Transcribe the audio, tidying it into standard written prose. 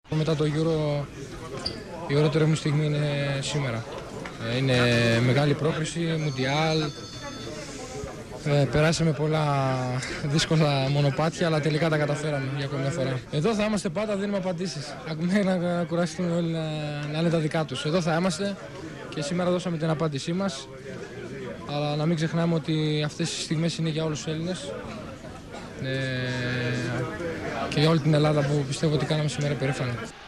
Μετά το Euro, η ωραιότερη μου στιγμή είναι σήμερα. Είναι μεγάλη πρόκριση, Μουντιάλ. Περάσαμε πολλά δύσκολα μονοπάτια, αλλά τελικά τα καταφέραμε για ακόμη μια φορά. Εδώ θα είμαστε πάντα, δίνουμε απαντήσεις. Ακούμε να κουραστούν όλοι να λένε τα δικά τους. Εδώ θα είμαστε και σήμερα δώσαμε την απάντησή μας. Αλλά να μην ξεχνάμε ότι αυτές οι στιγμές είναι για όλους τους Έλληνες και για όλη την Ελλάδα που πιστεύω ότι κάναμε σήμερα περήφανοι.